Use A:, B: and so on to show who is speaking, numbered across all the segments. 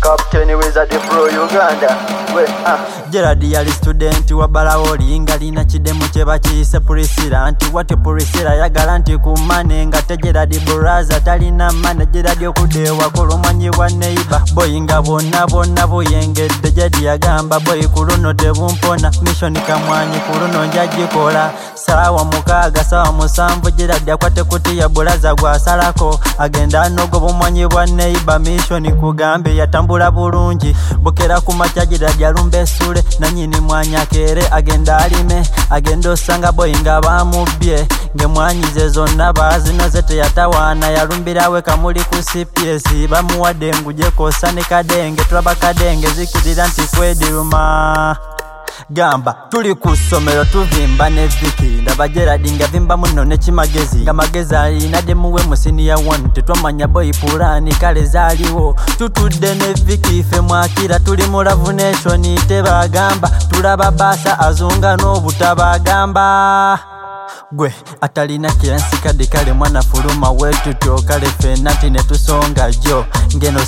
A: Captain Wizard Pro Uganda.
B: Gerard yali student wa Balawoli nga lina kidemu kye bakiyise Priscilla nti wati Priscilla yagala nti kumane nga te Gerard Buraza talina mane Gerard okudewa kulumanyibwa neighbor boy nga bonna buyengedde Jadi yagamba boy kuluno tebumpona mission kamwanyi kuluno njagikola sawa 6 sawa 7 Gerard akwate kuti ya Buraza gwasalako agenda nogo bumanyibwa neighbor mission kugambe yatambula bulungi bukera kumacha Gerard yalumbe sule na nyini mwanya kere agenda alime agenda osanga boy nga bamubye nge mwanyize zonna bazino zete yatawana yalumbirawe kamuli ku CPS bamuwadde nguje kosa ne kadenge tulaba kadenge zikirira nti kwediruma gamba tuli ku ssomero tuvimba ne Viki ndaba Gerard nga vimba muno ne kimagezi nga magezi alina demuwe mu senior 1 tetwamanya boy pulani kale zaaliwo tutudde ne Viki ife mwakira tuli mu Love Nation tebagamba tulaba basa azunga n'obutabagamba gwe atalina kiransi kade kale mwana fuluma wetu tokale fenanti ne tusonga jo ngeno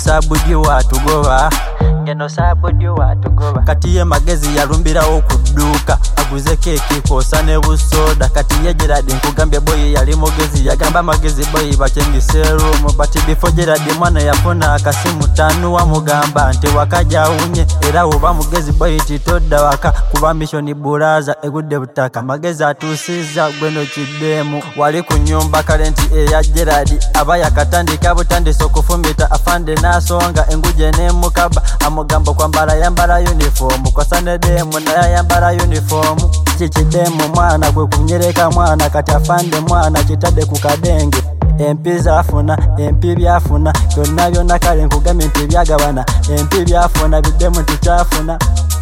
B: sabudi watugoba kati ye magezi yalumbira okuduka aguze keki kosa ne busoda kati ye Gerard nkugambye boy yali mugezi yagamba magezi boy bachengise room but before Gerard mwana yafuna akasimu tanu wa mugamba nti wakaja unye era uba mugezi boy titodda waka kuba mission Buraza egudde butaka magezi atusiza gweno kidemu wali ku nyumba kalenti eya Gerard abaya katandika butandise okufumita afande nasonga enguje ne mukaba amugambo kwambala yambala uniform kosane demu na yambala uniform kikidemu mwana gwe kunyereka mwana kati afande mwana kitadde ku kadenge MP zafuna MP byafuna byonna kale nkugambye nti byagabana MP byafuna bidemu tikyafuna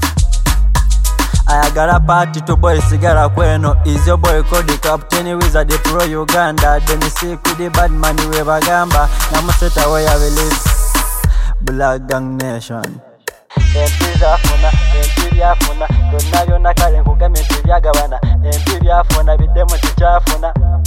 B: ayagala party to boy sigara kweno is your boy called Captain Wizard Pro Uganda Denisi Kudi Badman we bagamba namuseta we ya believe Black Gang Nation MP zafuna MP byafuna byonna kale nkugambye nti byagabana MP byafuna bidemu tikyafuna